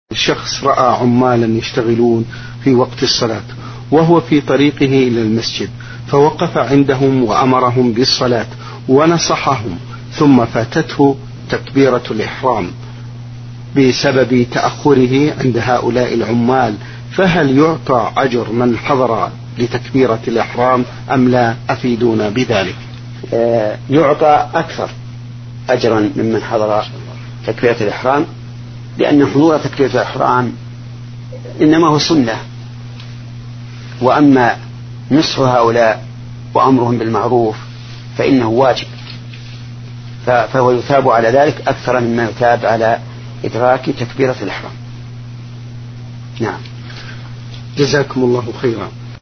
شخص رأى عمالا يشتغلون في وقت الصلاة وهو في طريقه إلى المسجد، فوقف عندهم وأمرهم بالصلاة ونصحهم، ثم فاتته تكبيرة الإحرام بسبب تأخره عند هؤلاء العمال، فهل يعطى أجر من حضر لتكبيرة الإحرام أم لا؟ أفيدونا بذلك. يعطى أكثر أجرا ممن حضر تكبيرة الإحرام، لأن حضور تكبيرة الإحرام إنما هو سنة، وأما نصح هؤلاء وأمرهم بالمعروف فإنه واجب، فهو يثاب على ذلك أكثر مما يثاب على إدراك تكبيرة الإحرام. نعم، جزاكم الله خيرا.